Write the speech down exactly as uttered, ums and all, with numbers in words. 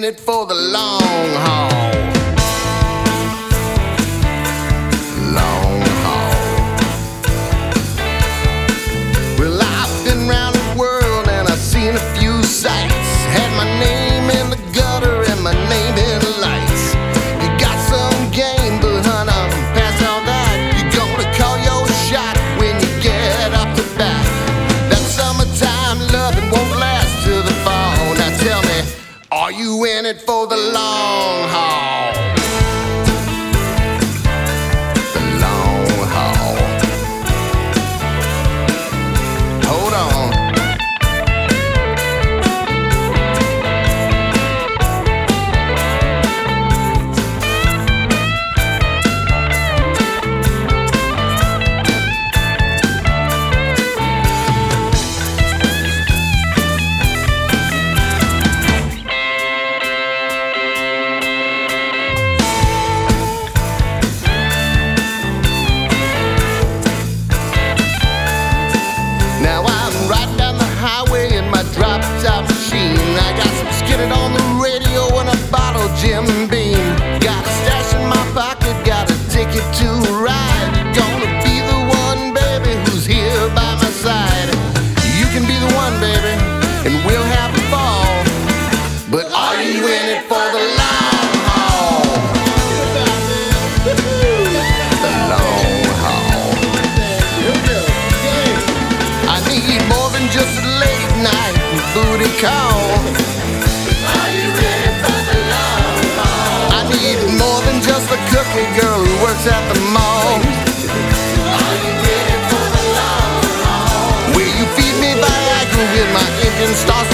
in it for the long haul? Long haul. Well, I've been around the world and I've seen a few sights. Had my name in the gutter and my name in the lights. You got some game, but honey, past all that, you're gonna call your shot when you get up the bat. That summertime loving won't last till the fall. Now tell me, are you in it for the long haul? The long haul. Hold on. Now I'm riding down the highway in my drop-top machine. I got some Skinner on the radio and a bottle Jim Beam. Got a stash in my pocket, got a ticket to ride. Gonna be the one, baby, who's here by my side. You can be the one, baby, and we'll have a ball. But are you in it for the long haul? The long haul. I need more than just a late night booty call. Are you ready for the long haul? I need more than just a cookie girl who works at the mall. Are you ready for the long haul? Will you feed me Viagra when my engine starts